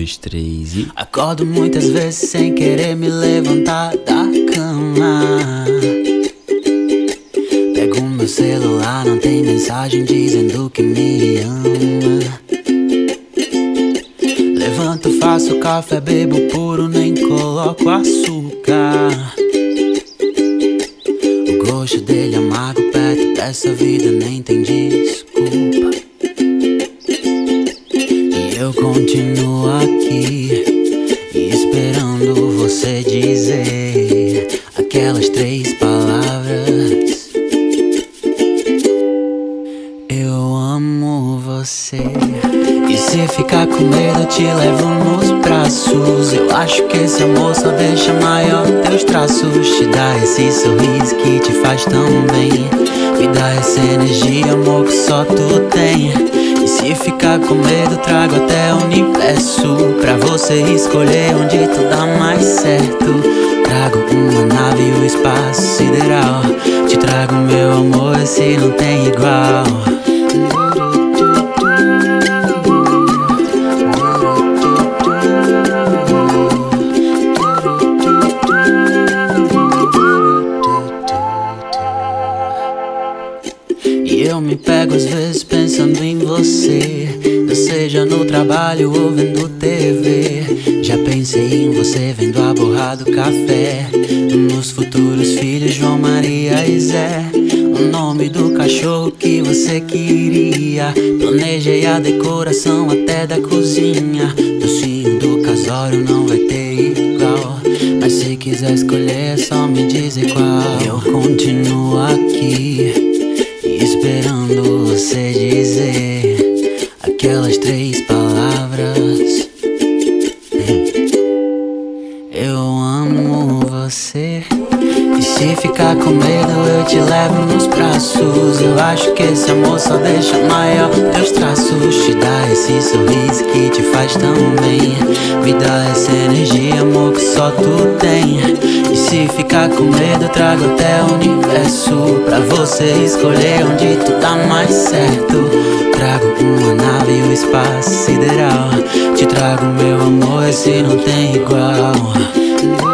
dois, três e... Acordo muitas vezes sem querer me levantar da cama. Pego meu celular, não tem mensagem dizendo que me ama. Levanto, faço café, bebo puro, nem coloco açúcar. O gosto dele amargo, perto dessa vida nem tem desculpa. E eu continuo aqui, esperando você dizer aquelas três palavras: eu amo você. E se ficar com medo eu te levo nos braços. Eu acho que esse amor só deixa maior teus traços. Te dá esse sorriso que te faz tão bem. Me dá essa energia, amor, que só tu tem. E se ficar com medo trago até o universo pra você escolher onde tu dá mais certo. Trago uma nave e o espaço sideral. Te trago meu amor, esse não tem igual. E eu me pego às vezes pensando em você, eu seja no trabalho ou vendo TV. Já pensei em você vendo a borra do café, nos futuros filhos João, Maria e Zé. O nome do cachorro que você queria. Planejei a decoração até da cozinha. Docinho do casório não vai ter igual, mas se quiser escolher é só me dizer qual. Eu continuo aqui, esperando você dizer aquelas três palavras: eu amo você. E se ficar com medo eu te levo nos braços. Eu acho que esse amor só deixa maior teus traços. Te dá esse sorriso que te faz tão bem. Me dá essa energia, amor, que só tu tem. E se ficar com medo eu trago até o universo pra você escolher onde tu tá mais certo. Trago uma nave e o espaço sideral. Te trago meu amor, esse não tem igual.